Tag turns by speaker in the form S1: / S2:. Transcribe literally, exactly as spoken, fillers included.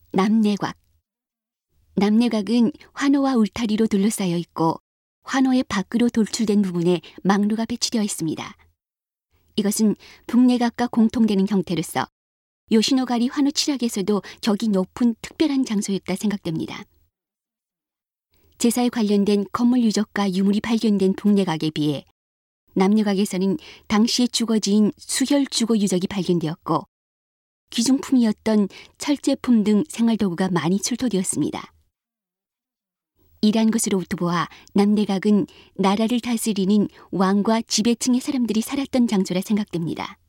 S1: 남내곽. 남내곽은 환호와 울타리로 둘러싸여 있고 환호의 밖으로 돌출된 부분에 망루가 배치되어 있습니다. 이것은 북내각과 공통되는 형태로서 요시노가리 환호 칠학에서도 격이 높은 특별한 장소였다 생각됩니다. 제사에 관련된 건물 유적과 유물이 발견된 북내각에 비해 남내각에서는 당시의 주거지인 수혈 주거 유적이 발견되었고 귀중품이었던 철제품 등 생활도구가 많이 출토되었습니다. 이러한 것으로부터 보아 남내각은 나라를 다스리는 왕과 지배층의 사람들이 살았던 장소라 생각됩니다.